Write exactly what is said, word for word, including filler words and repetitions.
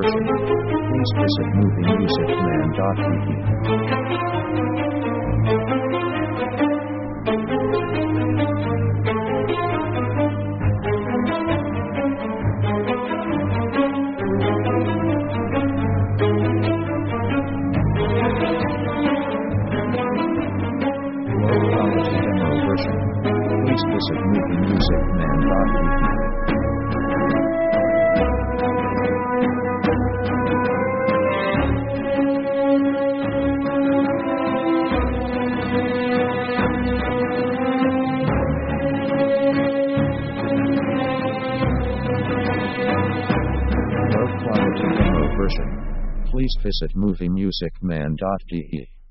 version. Please visit movie music man dot d e. Low quality demo version. Please visit movie music man dot d e. Low quality demo version. Please visit movie music man dot d e.